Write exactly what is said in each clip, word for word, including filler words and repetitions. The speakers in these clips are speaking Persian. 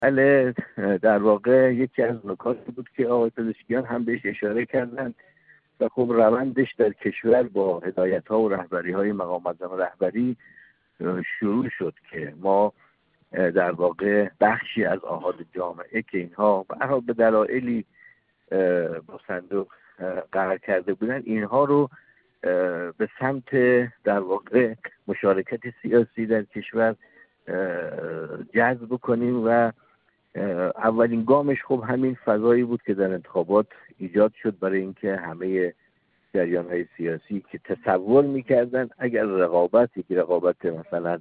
بله، در واقع یکی از نکاتی بود که آقای پزشکیان هم بهش اشاره کردن و خب روندش در کشور با هدایت ها و رهبری های مقام معظم رهبری شروع شد که ما در واقع بخشی از آحاد جامعه که اینها به هر حال به دلایلی با صندوق قرار کرده بودن، اینها رو به سمت در واقع مشارکت سیاسی در کشور جذب کنیم و اولین گامش خب همین فضایی بود که در انتخابات ایجاد شد برای اینکه همه جریان‌های سیاسی که تصور می‌کردن اگر رقابت یک رقابت مثلا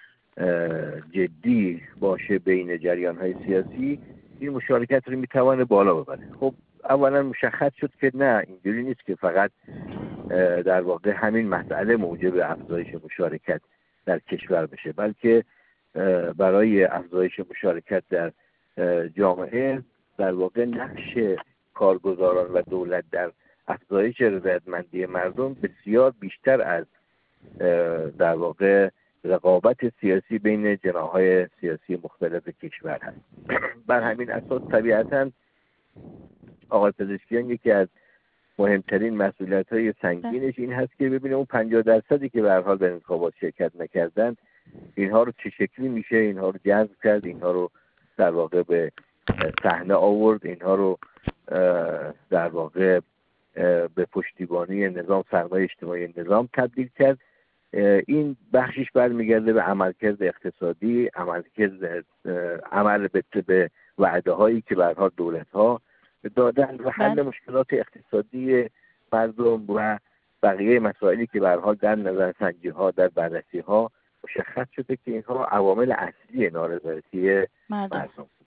جدی باشه بین جریان‌های سیاسی، این مشارکت رو میتونه بالا ببره. خب اولا مشخص شد که نه، اینجوری نیست که فقط در واقع همین مسئله موجب افزایش مشارکت در کشور بشه، بلکه برای افزایش مشارکت در جامعه در واقع نقش کارگزاران و دولت در افزایش رضایتمندی مردم بسیار بیشتر از در واقع رقابت سیاسی بین جناح‌های سیاسی مختلف کشور هست. بر همین اساس طبیعتاً آقای پزشکیان یکی از مهمترین مسئولیت‌های سنگینش این هست که ببینه اون پنجاه درصدی که به هر حال در انتخابات شرکت نکردن، اینها رو چه شکلی میشه اینها رو جذب کرد، اینها رو در واقع به صحنه آورد، اینها رو در واقع به پشتیبانی نظام سرمایه اجتماعی نظام تبدیل کرد. این بخشش برمیگرده به عملکرد اقتصادی، عملکرد عمل به وعده هایی که به هر حال دولت ها دادن و حل مشکلات اقتصادی مردم و بقیه مسائلی که به هر حال در نظرسنجی ها در بررسی ها مشخص شده که اینها عوامل اصلی نارضایتی مردم